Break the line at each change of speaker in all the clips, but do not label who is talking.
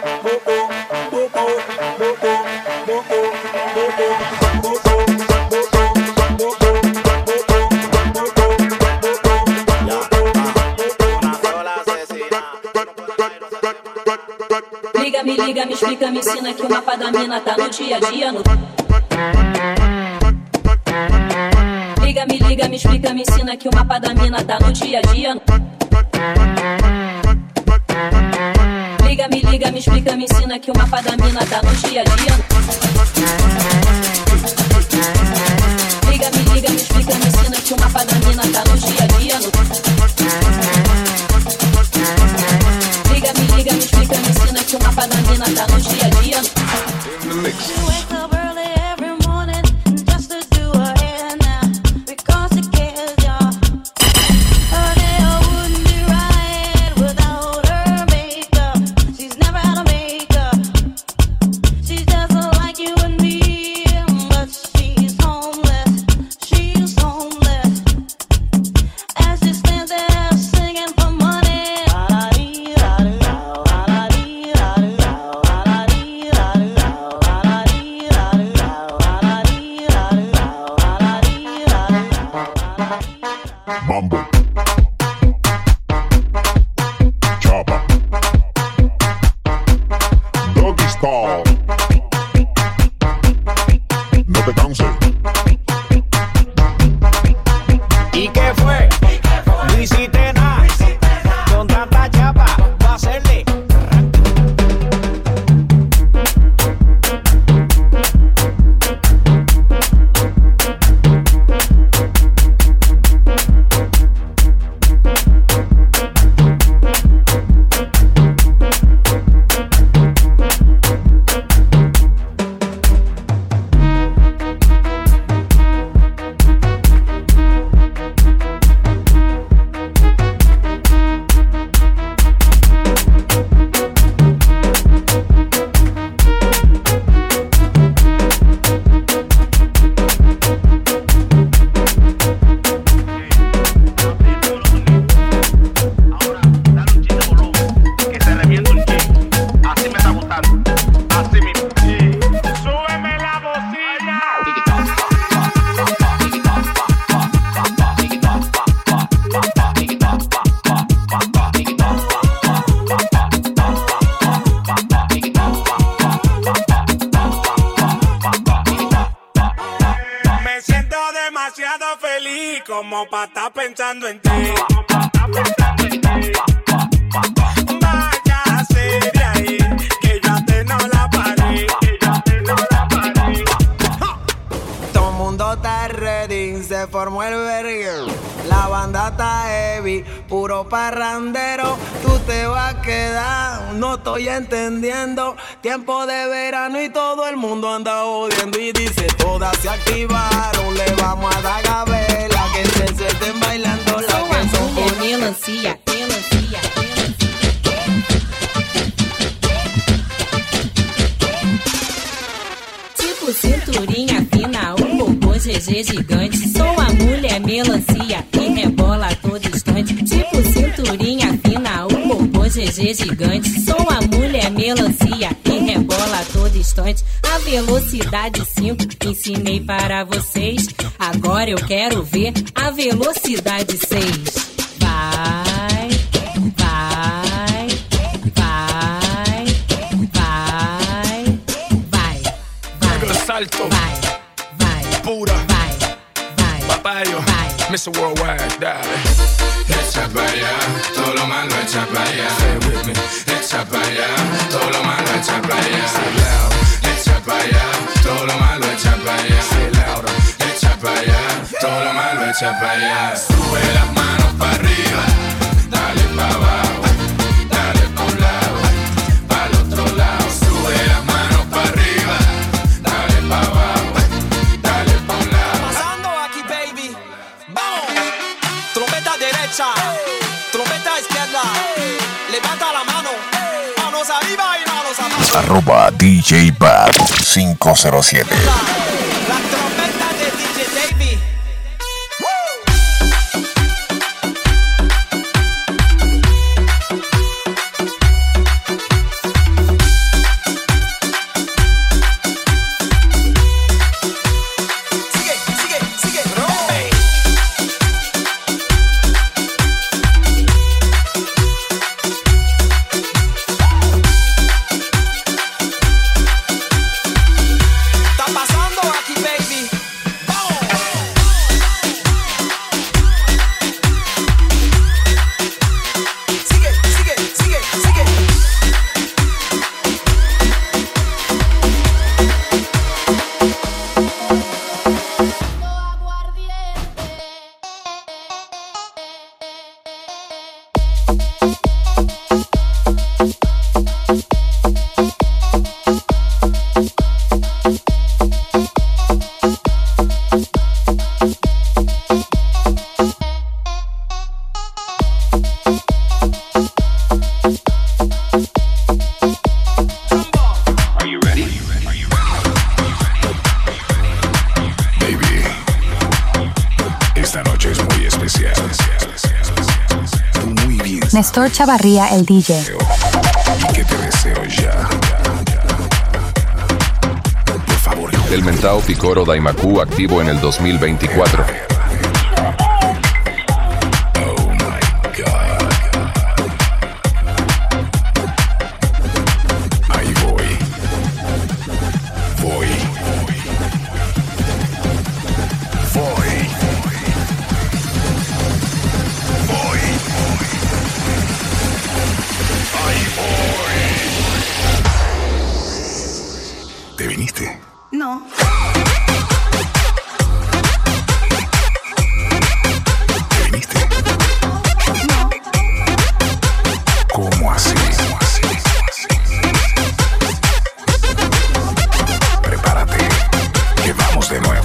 Liga, me explica, me ensina que o mapa da mina tá no dia a dia. Liga, me explica, me ensina que o mapa da mina tá no dia a dia. Liga, me explica, me ensina que o mapa da mina tá no dia a dia. Liga, me explica, me ensina que o mapa da mina tá no dia a dia. Liga, me explica, me ensina que o mapa da mina tá no dia a dia.
Wake up early every morning just to do her hair now because it cares, y'all. Her hair wouldn't be right without her makeup. She's never had a makeup. She's just like you and me, but she's homeless. She's homeless. As she stands there singing for money.
Mambo. Chapa. Doggy style. No te canses.
¿Y qué fue? No hiciste nada. Con tanta chapa, va a hacerle.
como pa' estar pensando en ti. Váyase de ahí, que yo a te no la paré,
Todo el mundo está ready, se formó el verguero. La banda está heavy, puro parrandero. Tú te vas a quedar, no estoy entendiendo. Tiempo de verano y todo el mundo anda odiando. Y dice, todas se activaron, le vamos a dar gabela. Que se estén bailando la que son
con melancia, tipo cinturinha fina, um robô GG gigante. Sou a mulher melancia e rebola a todo instante. Tipo cinturinha fina, um robô GG gigante. Sou a mulher melancia e rebola a todo instante. A velocidade 5 ensinei para vocês. Agora eu quero ver a velocidade 6. Vai, vai, vai, vai, vai, vai,
Salto,
vai, vai,
pura,
vai, vai,
papayo,
vai.
Mr. Worldwide, dale.
Echa pa' allá, todo lo malo echa pa' allá.
Say it with me.
Echa pa' allá, todo lo malo echa pa' allá.
Say loud,
Echa pa' allá, todo lo malo echa pa' allá.
say louder.
Echa pa' allá, todo lo malo echa pa' allá. Sube las manos pa' arriba, dale pa' abajo, dale pa' un lado, pa' el otro lado. Sube las manos pa' arriba, dale pa' abajo, dale pa' un lado.
pasando aquí, baby. Vamos. Trompeta derecha, trompeta izquierda. Levanta la mano, manos arriba y manos abajo.
@DJ Bad 507.
La trompeta de DJ Davey.
Néstor Chavarría, el DJ.
Y que te deseo ya. Por favor.
El Mentao Picoro Daimaku activo en el 2024.
¿Te viniste?
No.
¿Te viniste?
No.
¿Cómo así? Prepárate, que vamos de nuevo.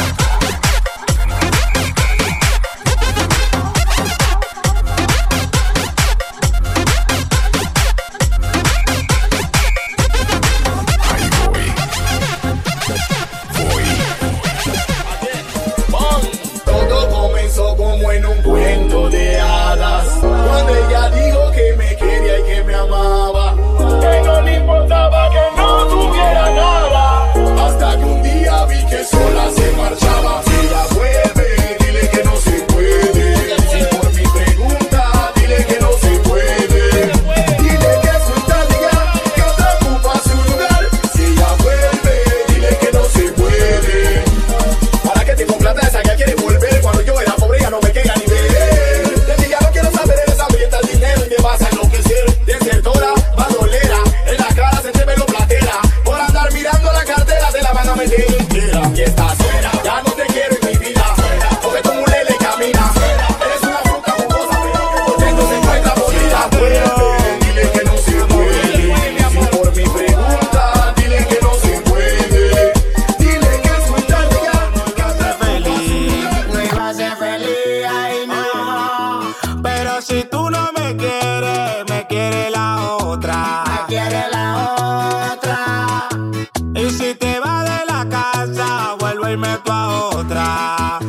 Todo comenzó como en un cuento de hadas, cuando ella dijo que me quería y que me amaba, que no le importaba que no tuviera nada, hasta que un día vi que sola se marchaba. Si ella vuelve, dile que no se puede, si por mi pregunta, dile que no se puede, dile que suelta ya, que otra ocupa su lugar. Si ella vuelve, dile que no se puede. ¿Para qué tipo plata esa que quiere volver? Cuando yo era pobre ya no me quería ni ver. De ti ya no quiero saber, eres hambrienta el dinero y me vas a enloquecer. Desertora, bandolera, en la cara se te ve lo platera. Por andar mirando la cartera te la van a meter entera. Y estás fuera, ya no te quiero en mi vida, porque como un lele camina. Eres una fruta jugosa, pero que por dentro se encuentra podrida. Vuelve, dile que no se puede. Si por mi pregunta, dile que no se puede. Dile que suelta ya.
No iba a ser feliz, ay no. Pero si tú no me quieres, me quiere la otra. Me quiere la otra. Y si te vas de la casa, vuelvo y meto a otra.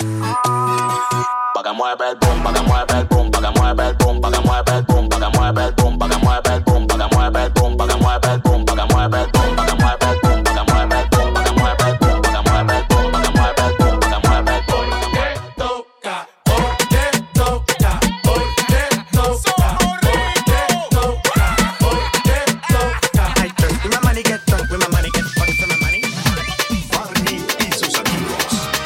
Pa' que mueve el boom, pa' que mueve el boom, pa' que mueve el boom, pa' que mueve el boom, pa' que mueve el boom, pa' que mueve el boom, pa' que mueve el boom, pa' que mueve el boom, pa' que mueve el boom, pa' que mueve el boom, pa' que mueve el boom, pa' que mueve el boom, pa' que mueve el boom, pa' que mueve el boom, pa' que mueve el boom.
Toca, hoy te toca, hoy te toca, hoy te toca, hoy te toca.
I drink with my money, get drunk with my money, get fucked with my money.
Barney y sus amigos.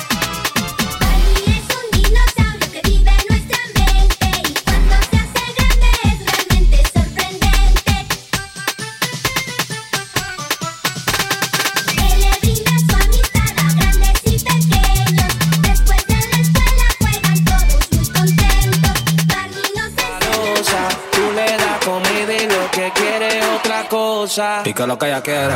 Barney es un dinosaurio que vive en nuestra mente y cuando se hace grande es realmente sorprendente. Él le brinda su amistad a grandes y pequeños. Después de la escuela juegan todos muy contentos. Barney no se
Rosa, tú le das comida y lo que quiere es otra cosa.
Y que lo que ella quiere.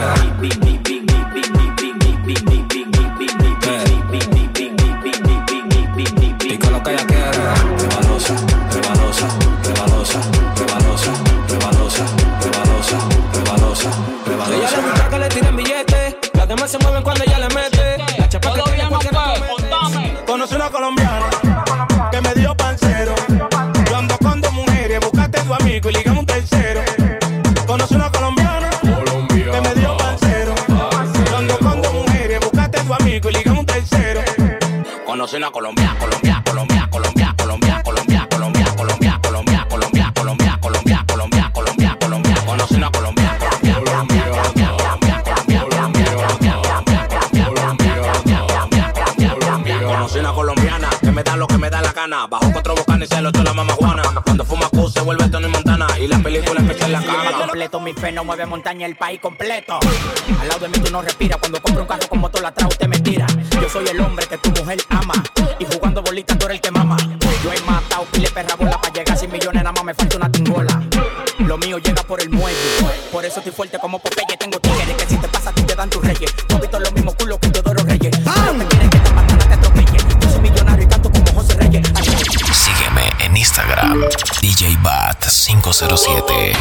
Y que lo que ella quiere. Rebalosa, rebalosa, rebalosa, rebalosa, rebalosa, rebalosa, rebalosa, rebalosa.
Ella le gusta que le tiren billetes. Las demás se mueven cuando ella le mete. La chapa que tiene cualquier comete.
Conocí una colombiana que me dio pancero. Yo ando con dos mujeres, buscaste tu amigo y ligamos un tercero. Conocí una colombiana que me dio pancero. Yo ando con dos mujeres, buscaste tu amigo y ligamos un tercero.
Conocí una Colombia, Colombia, Colombia, Colombia, Colombia, Colombia, Colombia, Colombia, Colombia, Colombia, Colombia, Colombia, Colombia, Colombia, Colombia. Conocí una Colombia, Colombia, Colombia, Colombia, Colombia, Colombia, Colombia, Colombia, Colombia, Colombia, Colombia, Colombia, Colombia. Conocí una colombiana que me da lo que me da la gana. Bajo cuatro bocanes y se lo echó la mamajuana. Cuando fuma Q se vuelve Tony Montana y la película empezó en la cama.
Completo, mi fe no mueve montaña, el país completo. Al lado de mí tú no respiras. Cuando compro un carro con motor atrás usted me tira. Yo soy el hombre que tu mujer ama. Y jugando bolitas tú eres el que mama. Yo he matado pile perra bola. Para llegar a 100 millones nada más me falta una tingola. Lo mío llega por el muelle. Por eso estoy fuerte como Popeye. Tengo tigres que si te pasa a ti te dan tus reyes. No he visto los mismos culos que Teodoro Reyes. Los que quieren que te matan te atropelle. Yo soy millonario y canto como José Reyes.
Sígueme en Instagram, DJ Bat 507.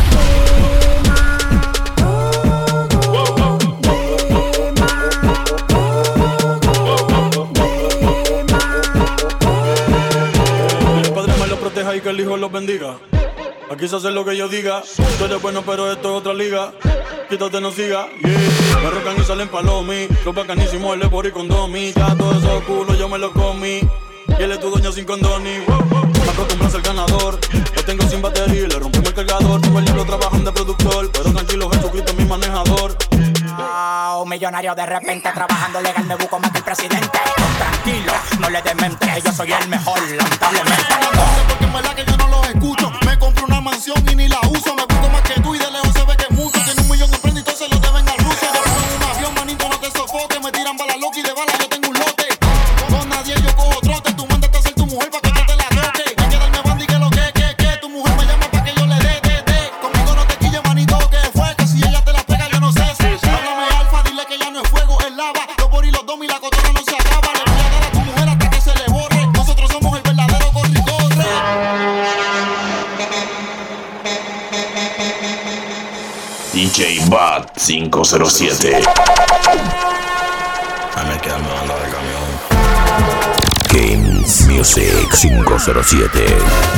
El Padre me lo proteja y que el Hijo los bendiga.
Aquí se hace lo que yo diga. Tú eres bueno, pero esto es otra liga. Quítate, no siga, yeah. Me rocan y salen palomi. Los bacanísimos, el Ebori con Domi. Ya todos esos culos yo me los comí. Y él es tu dueño sin condoni. Me acostumbro a ser ganador. Lo tengo sin batería y le rompimos el cargador. Tengo el diablo trabajando de productor. Pero tranquilo, Jesucristo es mi manejador.
Oh, millonario de repente trabajando legal me busco más que el presidente. Tranquilo, no le demente, yo soy el mejor, lamentablemente.
Porque en verdad que yo no los escucho. Me compro una mansión y ni la uso. Me busco más que tú y de lejos se ve que es mucho. Tiene 1 millón de prenda y todos se lo deben al ruso. Yo pongo un avión, manito, no te sofoque. Me tiran balas locas y de balas yo tengo un lote. Con nadie yo cojo trote. Tú mandaste a ser tu mujer pa' que yo te la toque. Hay que darme banda y que lo que. Tu mujer me llama pa' que yo le dé. Conmigo no te quille, manito, que fue. Que si ella te la pega yo no sé. Háblame alfa, dile que ya no es fuego, es lava. Los boris, los domi, la cotorra no se acaba. Le voy a dar a tu mujer hasta que se le borre. Nosotros somos el verdadero corre-corre.
DJ Bat 507.
Me quedo andando del camión.
Games Music 507.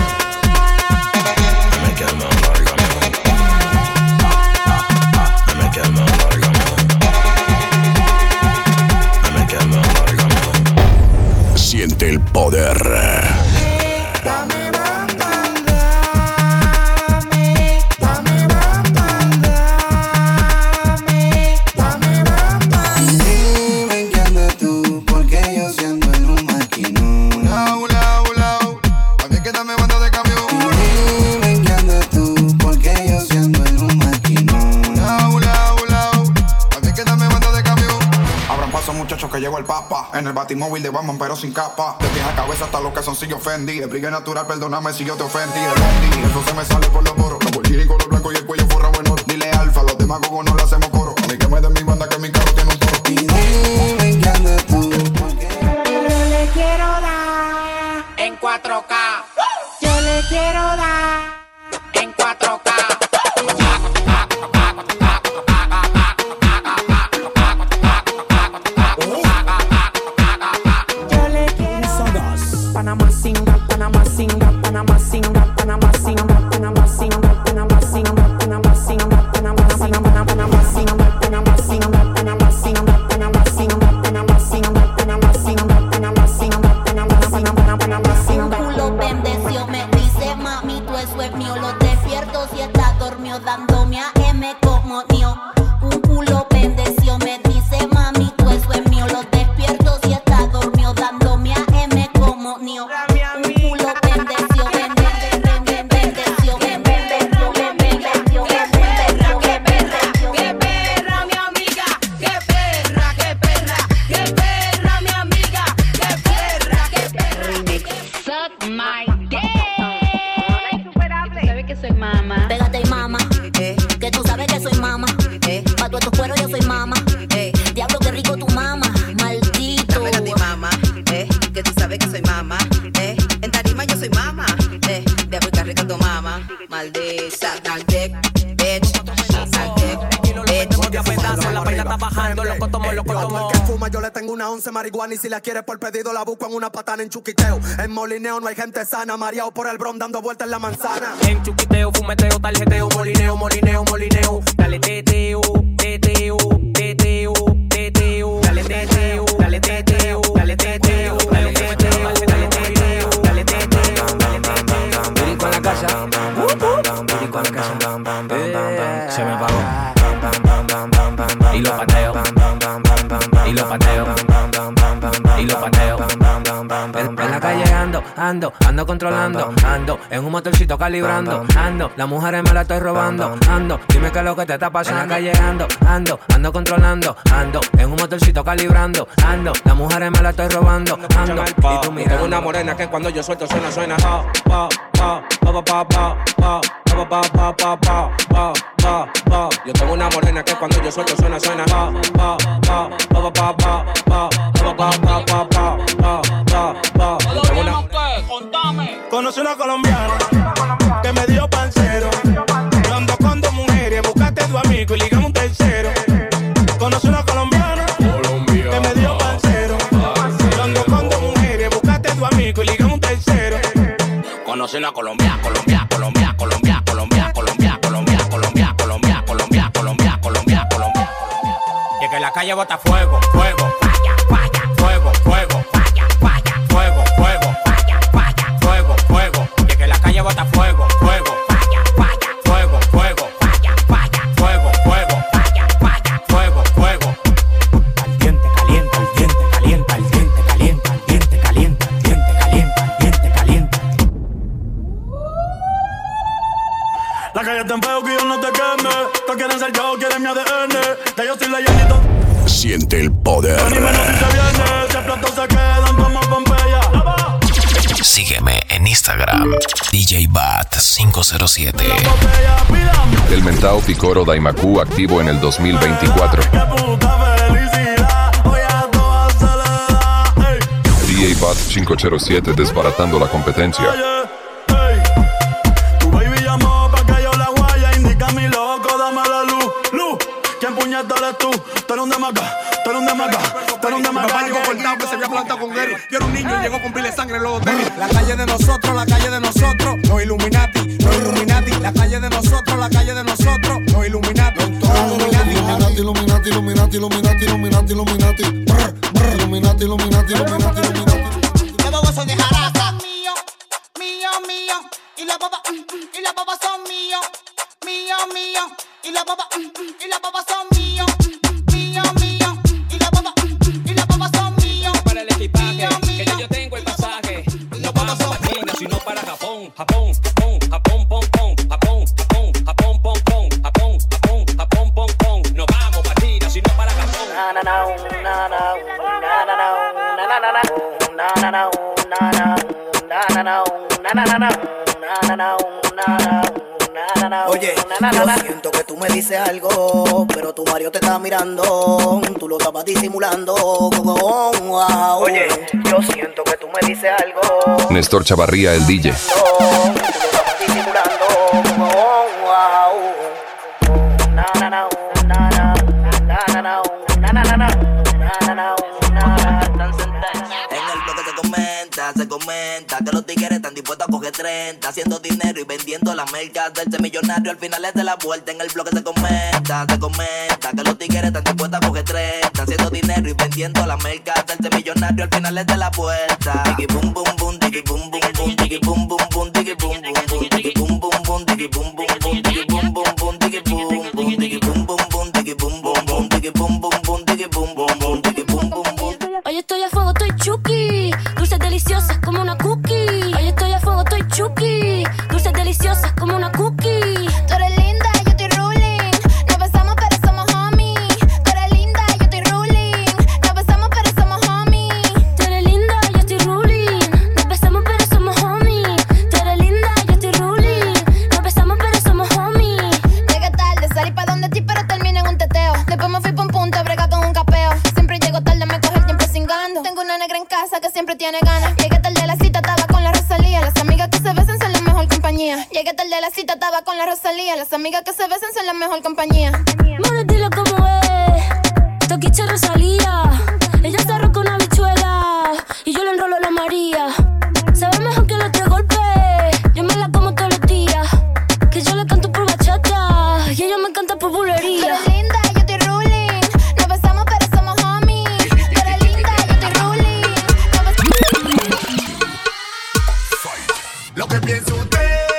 Me quedo andando del camión. Me quedo andando del camión. Me quedo andando del camión.
Siente el poder.
Que llegó el papa, en el batimóvil de Batman pero sin capa. De pies a cabeza hasta los calzoncillos Fendi. De brillo natural, perdóname si yo te ofendí. Eso se me sale por los poros. Los bolsillos color blanco y el cuello forrado en oro. Dile alfa, los demagogos no le hacemos coro. A mí que me den mi banda que mi carro tiene un toro. Y dime que andas tú.
Yo le quiero dar
en 4K.
Yo le quiero dar
en 4K.
Panama singa, Panama singa, Panama singa, Panama singa, Panama singa, Panama singa, Panama singa, Panama singa, Panama singa, Panama singa, Panama singa, Panama singa, Panama singa, Panama singa, Panama singa, Panama singa, Panama singa.
Un culo bendeció, me dice mami, tú eso es mío. Lo despierto si está dormido, dándome a M como mío. Un culo bendeció, me dice mami, tú eso es mío. Lo despierto si está dormido, dándome a M como mío. Un culo bendeció, bendeció, bendeció,
¡Qué perra, mi amiga! ¡Qué perra, qué perra! ¡Qué perra, mi amiga! ¡Qué perra, qué perra!
Suck my dick. ¿Sabes que soy mamá? Pégate y mama, que tú sabes que soy mamá. Pa' tu estos cueros yo soy mamá. Diablo, qué rico tu mamá, maldito.
Pégate y mama, que tú sabes que soy mamá. En tarima yo soy mamá. Diablo, qué rico tu mamá, maldita. Suck dick, bitch. Suck dick, bitch.
La peina está bajando, loco tomo, loco tomo.
Que fuma, yo le tengo una 11 marihuana y si la quieres por pedido la busco en una patana en Chuquiteo. En Molineo no hay gente sana, mareado por el bron dando vueltas en la manzana.
En Chuquiteo, fumeteo, tarjeteo, molineo, molineo, molineo. Dale teteo, teteo, teteo, teteo. Dale teteo, dale teteo, dale teteo, dale teteo, dale teteo, dale teteo. Burico en la casa, burico en la casa. Se me apagó. Y lo pateo, y lo pateo, y lo pateo. En la calle ando controlando, ando en un motorcito calibrando, ando, las mujeres me la estoy robando, ando, dime qué es lo que te está pasando. En la calle ando controlando, ando en un motorcito calibrando, ando, las mujeres me la estoy robando, ando, y tú mirando. Tengo una morena que cuando yo suelto suena, suena. Yo tengo una morena que cuando yo suelto suena, suena.
Conocí una colombiana que me dio pancero. Yo ando con 2 mujeres, buscaste tu amigo y ligamos un tercero. Conocí una colombiana que me dio pancero. Yo ando con 2 mujeres, buscaste tu amigo y ligamos un tercero.
Conocí una colombiana, colombiana, colombiana, colombiana. la calle bota fuego, fuego, falla, falla, fuego, fuego, falla, falla, fuego, fuego, falla, falla, fuego, fuego. Que la calle bota fuego, fuego, falla, falla, fuego, fuego, falla, falla, fuego, fuego, falla, falla, fuego, fuego. Caliente, caliente, caliente, caliente, caliente, caliente, caliente, caliente, caliente, caliente.
La calle está en feo que yo no te queme. Todos quieren ser yo, quieren mi ADN. Ya yo estoy leyendo.
Siente el poder.
Sígueme en Instagram, DJ Bat 507.
El mentao Picoro Daimaku activo en el 2024. DJ Bat 507 desbaratando la competencia.
Tu baby llamó pa' que yo la guaya. Indica mi loco, dame la luz. Luz, ¿quién puñeta eres tú? Tú eres un demaca, tú eres un demaca, tú eres un demaca.
Papá llegó cortado que se había plantado con él. Yo era un niño y llegó con pile de sangre en los hoteles. La calle de nosotros, la calle de nosotros. Los Illuminati, los Illuminati. La calle de nosotros, la calle de nosotros. Los Illuminati,
Illuminati, Illuminati, Illuminati, Illuminati, Illuminati, Illuminati. Illuminati, Illuminati, Illuminati, Illuminati.
Los bobos son de jaraza. Mío, mío, mío. Y los bobos, son míos. Mío, mío. Y los bobos, son míos. Mío, mío. Y los bobos, son míos.
Para el equipaje, que ya yo tengo el pasaje. No vamos para China, sino para Japón. Japón, Japón, Japón, pom, pom. Japón, Japón, Japón, pom, pom. Japón, Japón, Japón, pom, pom. No vamos para China, sino para Japón.
Oye, yo siento que tú me dices algo, pero tu marido te está mirando, tú lo estabas disimulando. Oye, yo siento que tú me dices algo.
Néstor Chavarría, el DJ.
Se comenta que los tigres están dispuestos a coger 30, haciendo dinero y vendiendo las mercas del millonario. Al final es de la vuelta. En el bloque se comenta que los tigres están dispuestos a coger 30, haciendo dinero y vendiendo las mercas del millonario. Al final es de la vuelta. Digi boom boom boom, digi boom boom boom, digi boom boom boom, digi boom boom boom, digi boom boom boom, digi boom boom boom, digi boom boom boom, digi boom boom, digi boom boom boom, digi boom boom boom, digi boom boom boom, digi boom boom boom, digi boom boom boom.
Hoy estoy a fuego, estoy chuki. Dulces deliciosas como una cookie. Hoy estoy a fuego, estoy chuki. Dulces deliciosas como una cookie.
Tú eres linda, yo estoy ruling. No besamos, pero somos homies. Tú eres linda, yo estoy ruling. No besamos, pero somos homies.
Tú eres linda, yo estoy ruling. No besamos, pero somos homies. Tú eres linda, yo estoy ruling. No besamos, pero somos homies.
Llegué tarde, salí pa' donde ti, pero terminé en un teteo. Después me fui pa' un punto a bregar con un capeo. Siempre llego tarde, me coge el tiempo cingando. Tengo una negra en casa que siempre tiene ganas. Llegué tarde a la cita, estaba con la Rosalía. Las amigas que se besan son la mejor compañía. Llegué tarde a la cita, estaba con la Rosalía. Las amigas que se besan son la mejor compañía.
Mano, dilo como es. Toquiche Rosalía. Ella se arroja una bichuela y yo le enrolo la María. Sabe mejor que los 3 golpes. Yo me la como todos los días. Que yo le canto por bachata y ella me canta por bulería.
Tú eres linda, yo estoy ruling. No besamos, pero somos homies. Tú eres linda, yo estoy ruling. No besamos.
Lo que piensa usted,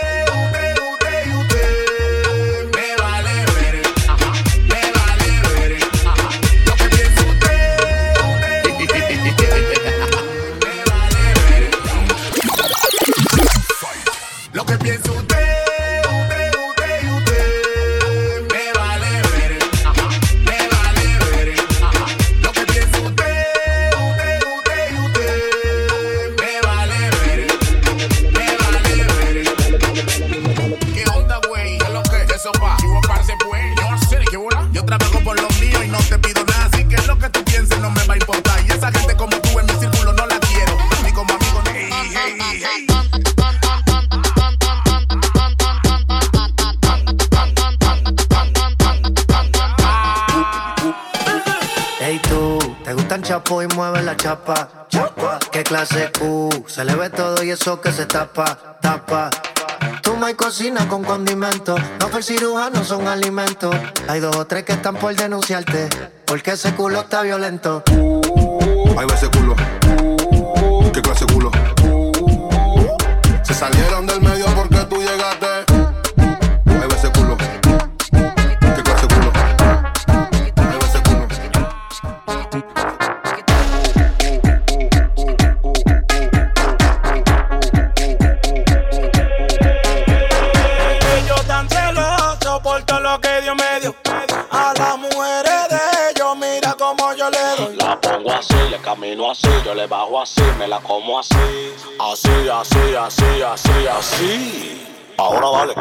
me vale ver, me vale ver. Lo que piensa usted, me vale ver. Lo que piensa usted, me vale ver, me vale ver. Lo que piensa usted, me vale ver. ¿Qué onda, güey? ¿Qué es lo que? Eso va. Si vos parece, pues. Yo no sé qué bola. Yo trabajo por lo mío y no te pido nada. Así que lo que tú pienses no me va a importar. Y esa gente como tú en mi círculo no la quiero. Ni como amigo, ni hey, hey, hey.
Hey tú, ¿te gustan chapo y mueve la chapa? Chapa, ¿qué clase Q? Se le ve todo y eso que se tapa, tapa. Tú cama y cocina con condimentos. No fue el cirujano, son alimentos. Hay 2 o 3 que están por denunciarte, porque ese culo está violento.
Ahí va ese culo. ¿Qué clase de culo? Se salieron del medio porque tú llegaste. Ahí va ese culo. ¿Qué clase de culo? Ahí va ese culo.
Ellos tan celosos por todo lo que Dios me dio. A las mujeres de ellos, mira cómo yo le doy.
La pongo así, le camino así, yo le bajo así, me la como así. Así, así, así, así, así. Ahora dale.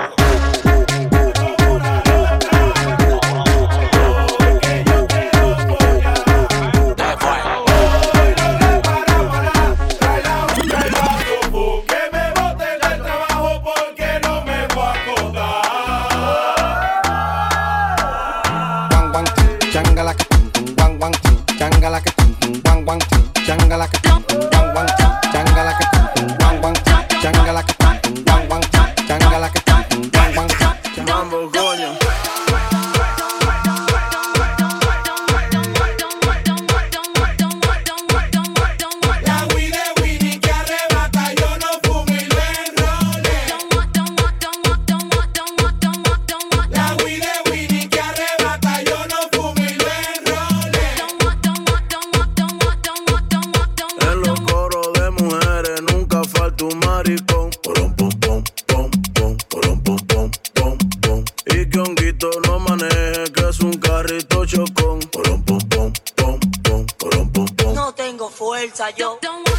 No tengo fuerza yo.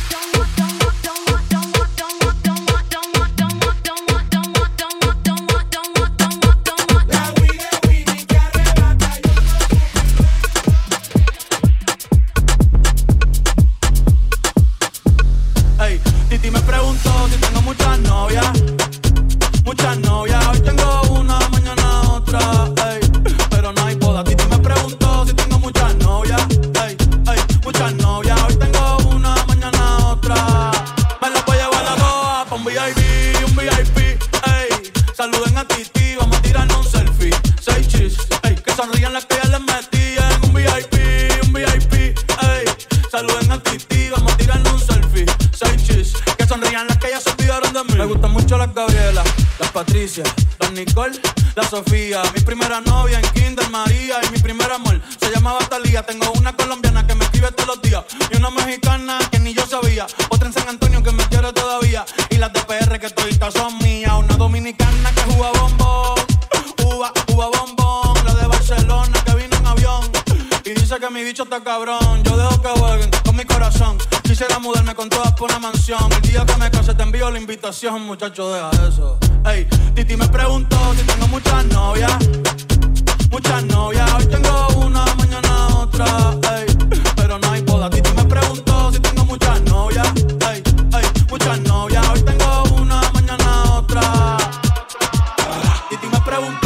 Ey, Titi me preguntó si tengo muchas novias. Muchas novias, hoy tengo una, mañana otra. Ey, pero no hay boda. Titi me preguntó si tengo muchas novias. Ey, muchas novias, hoy tengo una, mañana otra. Me la voy a llevar a todas pa' un VIP, ey. Saluden a Titi, vamos a tirarnos un selfie. 6 chis, ey, que sonrían las que ya les metí en un VIP, ey. Saluden a Titi, vamos a tirarnos un selfie. 6 chis, que sonrían las que ya se olvidaron de mí. Me gustan mucho las Gabriela, las Patricia, las Nicole, la Sofía. Mi primera novia en Kinder María y mi primer amor se llamaba Talía. Tengo una colombiana que me escribe todos los días y una mexicana que ni yo sabía. Otra en San Antonio que me quiere todavía y las de PR que toditas son mías. Una dominicana que juega bombón, uva bombón. La de Barcelona que vino en avión y dice que mi bicho está cabrón. Yo dejo que jueguen con mi corazón. Quisiera mudarme con todas por una mansión. El día que me case te envío la invitación, muchacho, deja eso. Ey, Titi me preguntó si tengo muchas novias. Muchas novias, hoy tengo una, mañana otra. Ey, pero no hay boda. Titi me preguntó si tengo muchas novias. Ey, muchas novias, hoy tengo una, mañana otra. Titi me preguntó.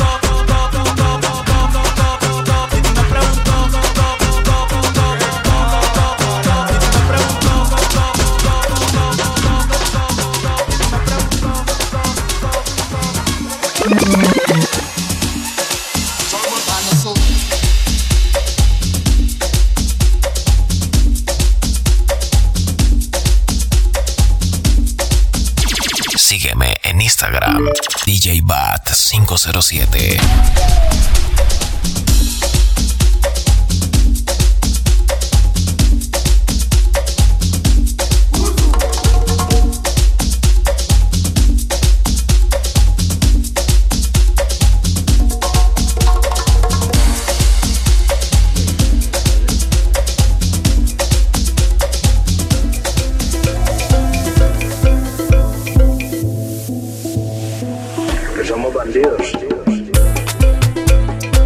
Sígueme en Instagram, DJ Bat 507.
Somos bandidos.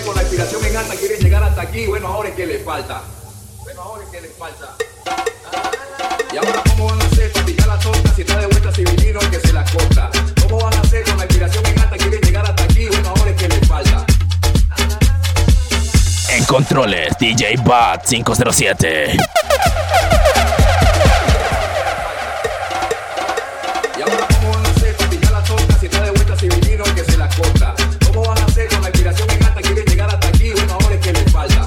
con la inspiración en alta, quieren llegar hasta aquí. Bueno, ahora es que les falta. Bueno, ahora es que les falta. Y ahora, ¿cómo van a hacer para picar la torta si está de vuelta si vinilo que se la corta? ¿Cómo van a hacer con la inspiración en alta, quieren llegar hasta aquí? Bueno, ahora es que les falta.
En controles, DJ Bat 507.
Y ahora, ¿cómo van a hacer para picar la torta si está de vuelta si vinilo que se la corta? ¿Cómo van a hacer con la inspiración en alta, quieren llegar hasta aquí? Bueno, ahora es que les falta.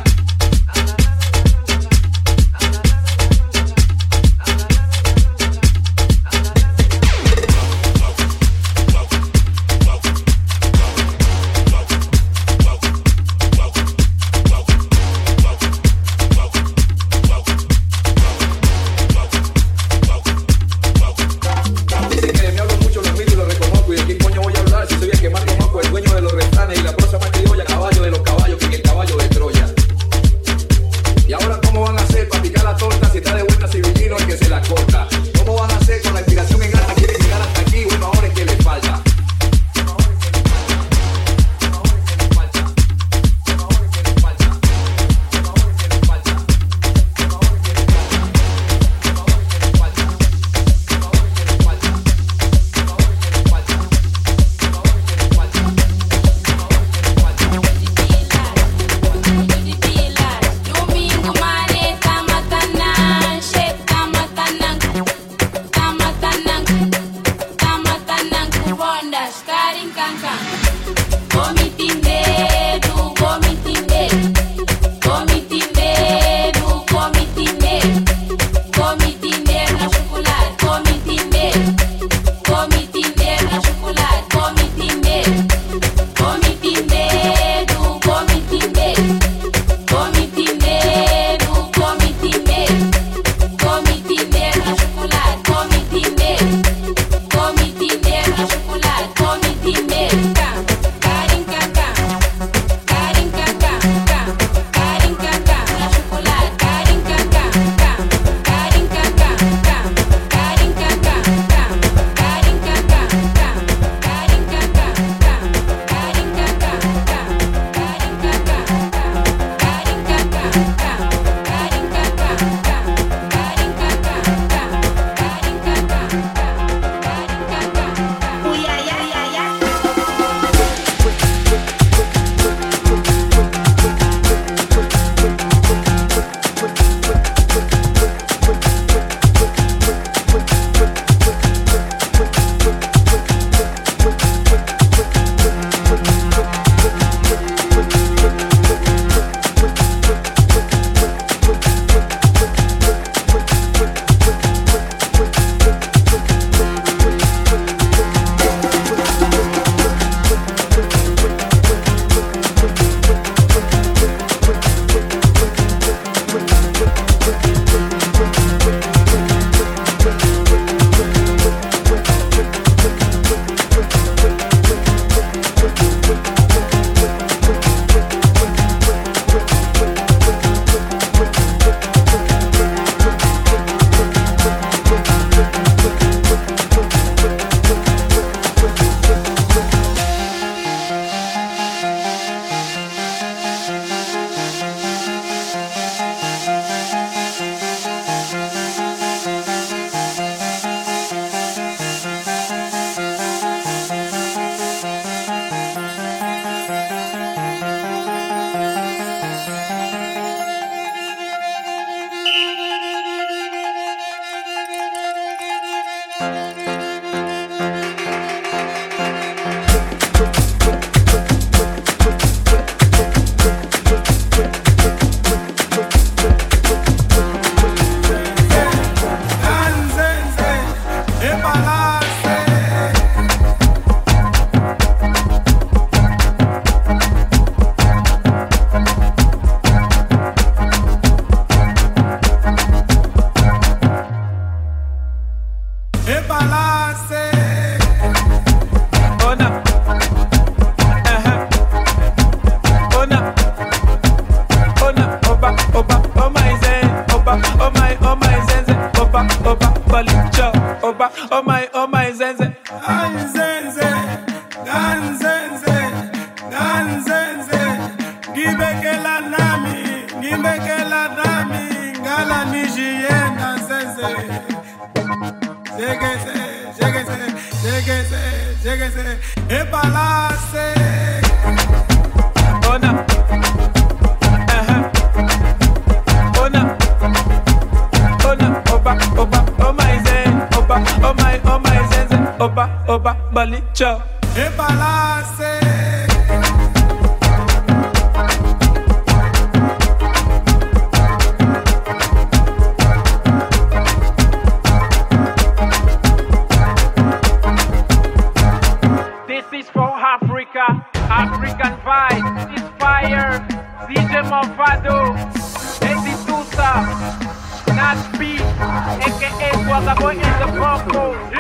ngibekela nami ngala nishiyena sense Jégese Epalase Ona Oba Balicha Epalase
African vibe, Inspire, DJ Mofado, Eddie Tusa, Nat B, a.k.a. Wagaboy in the Bronco.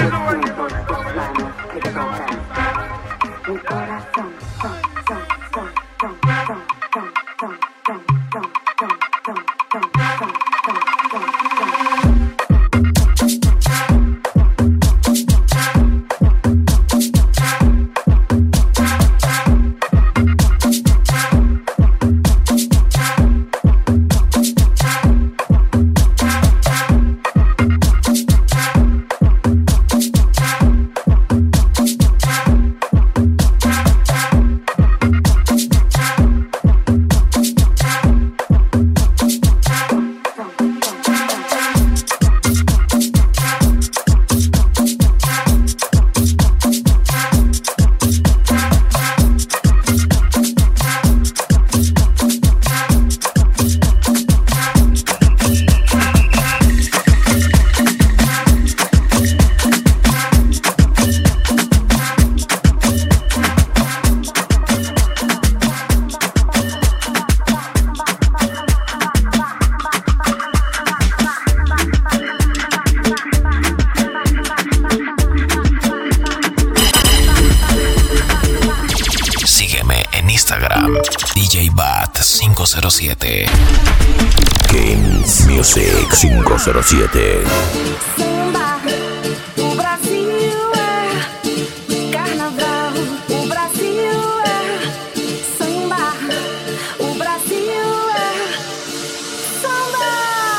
DJ Bat 507.
Kings Music 507.
Samba, o Brasil é carnaval. O Brasil é samba. O Brasil é samba.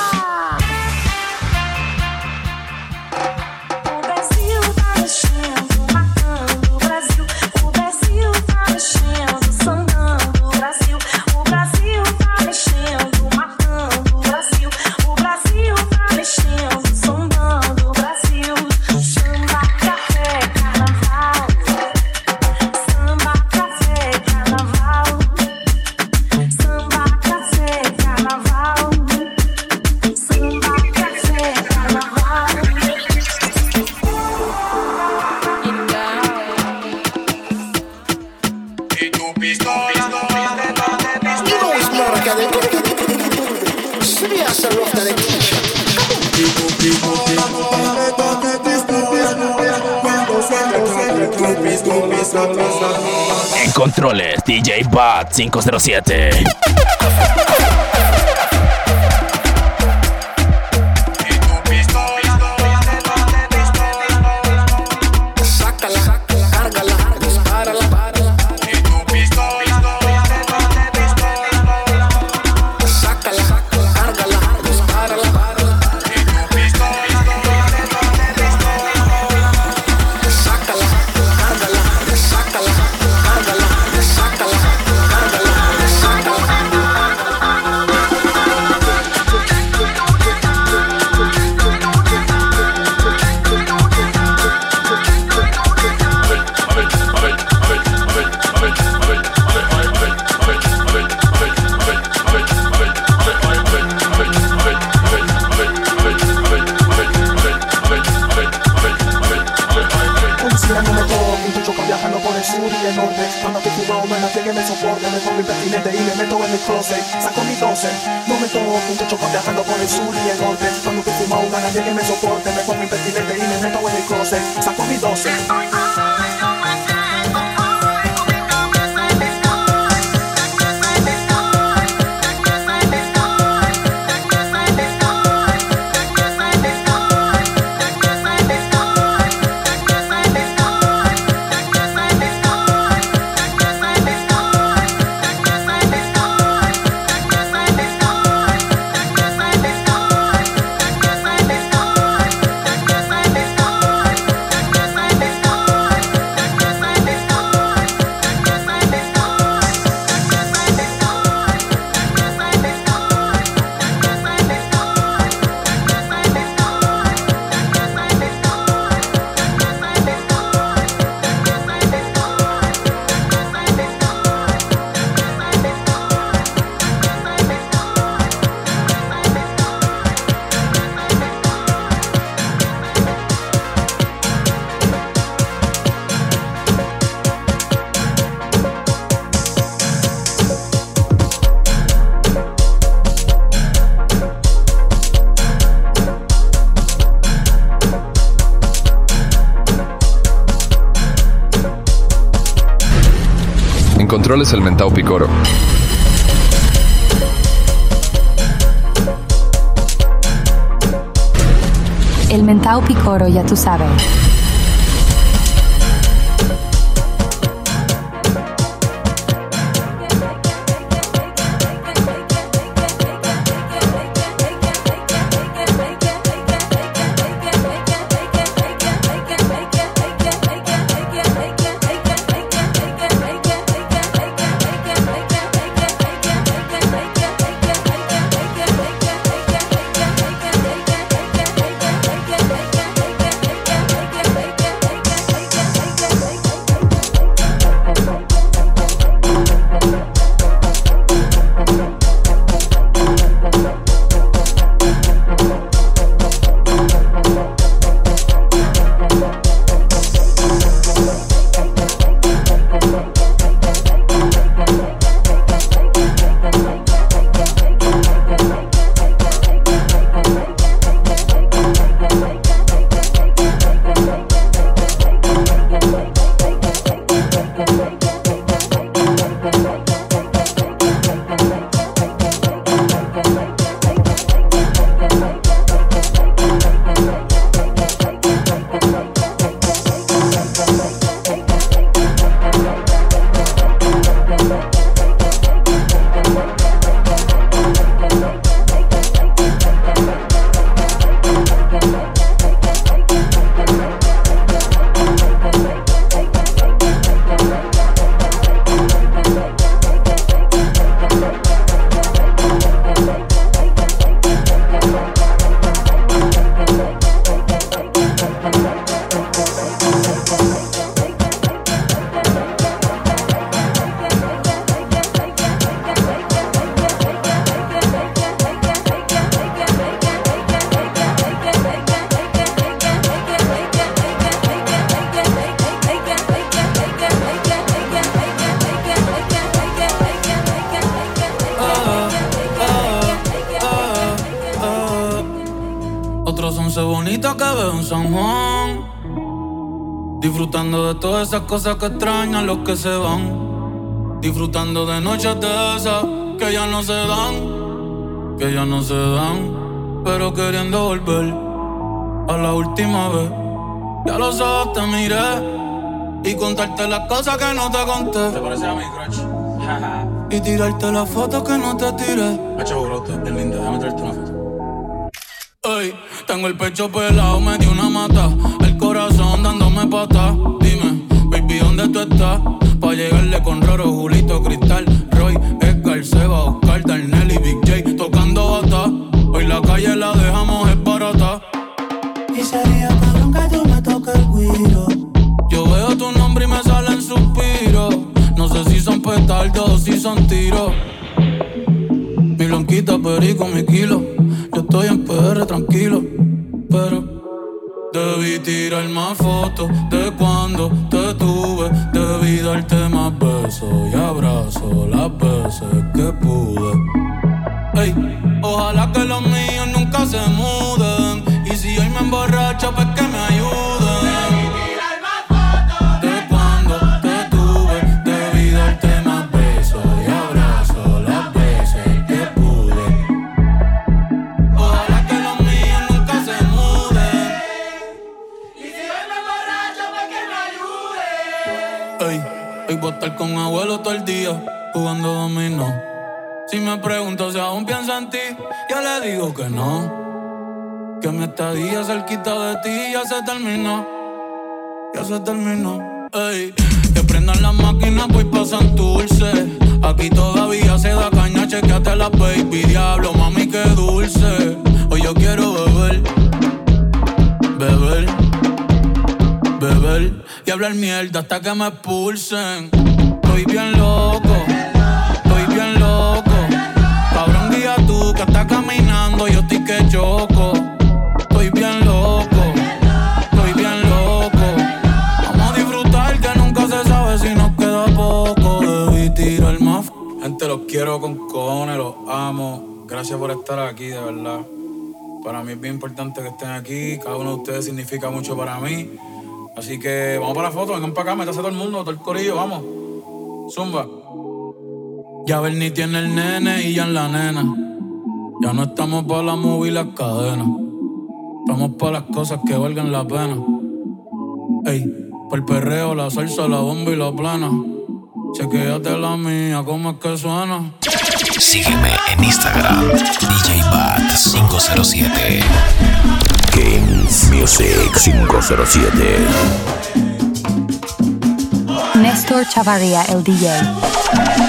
O Brasil tá mexendo, marcando o Brasil. O Brasil tá mexendo, sambando o Brasil. O Brasil tá mexendo, marcando o Brasil. O Brasil tá mexendo, sambando o Brasil. Samba, café, carnaval. Samba, café, carnaval. Samba, café, carnaval. Samba, café, carnaval.
Y tu pistola You know it's more like a serious rough than
En controles, DJ Bat 507.
Sácala, cárgala, dispárala. Y tu pistola sácala, cárgala, dispárala. Y tu pistola sácala, cárgala, sácala, cárgala, sácala, cárgala,
Policía no me toque, un choco viajando por el sur y el norte. Cuando te fumado, no llegue me soporte. Me pongo impertinente y me meto en el closet. Saco mi 12, no me toque, un choco viajando por el sur y el norte. Cuando te fumado, no llegue me soporte. Me pongo impertinente y me meto en el closet. Saco mi 12.
controles el mentao Picoro.
El mentao Picoro, ya tú sabes.
Bonita que veo en San Juan, disfrutando de todas esas cosas que extrañan los que se van, disfrutando de noches de esas que ya no se dan, pero queriendo volver a la última vez. Ya los ojos te miré y contarte las cosas que no te conté.
¿Te parece a mi crush?
Y tirarte las fotos que no te tiré.
Hacho, brote, es linda, déjame traerte una foto.
Ey, tengo el pecho pelado, me dio una mata, el corazón dándome patas. Dime, baby, ¿dónde tú estás? Pa' llegarle con Roro, Julito, Cristal, Roy, Edgar, Seba, Oscar, Darnell y Big J tocando bata. Hoy la calle la dejamos esbarata.
Y sería cabrón que tú me toques el guiro.
Yo veo tu nombre y me salen suspiros. No sé si son petardos o si son tiros. Mi blanquita, perico, mi kilo. Yo estoy en PR tranquilo, pero debí tirar más fotos de cuando te tuve. Debí darte más besos y abrazos las veces que pude. Ey, ojalá que los míos nunca se muden. Y si hoy me emborracho, pues que me ayuden. Debí tirar más fotos de cuando te tuve. Debí darte más besos y abrazos las veces que pude. Ojalá que los míos nunca se muden. Y si hoy me emborracho, pues que me ayuden. Ey, hoy voy a estar con abuelo todo el día jugando dominó. Si me pregunto si aún pienso en ti, yo le digo que no. Que mi estadía cerquita de ti ya se terminó. Ya se terminó. Ey, que prendan las máquinas, pues pasan dulce. Aquí todavía se da caña, chequeate la baby. Diablo, mami, qué dulce. Hoy yo quiero beber, beber, beber y hablar mierda hasta que me expulsen. Estoy bien loco, estoy bien loco. Cabrón, guía tú que estás caminando, yo estoy que choco. Estoy bien loco, estoy bien loco. Vamos a disfrutar que nunca se sabe si nos queda poco. Debí tirar más. Gente, los quiero con cojones, los amo. Gracias por estar aquí, de verdad. Para mí es bien importante que estén aquí. Cada uno de ustedes significa mucho para mí. Así que vamos para la foto, vengan para acá, métase todo el mundo, todo el corillo, vamos. Zumba. Ya Bernie tiene el nene y ya en la nena. Ya no estamos pa' la movie y las cadenas. Estamos pa' las cosas que valgan la pena. Ey, pa' el perreo, la salsa, la bomba y la plana. Chequéate la mía, ¿cómo es que suena?
Sígueme en Instagram, DJ Bat507. Games Music 507.
Néstor Chavarría, el DJ.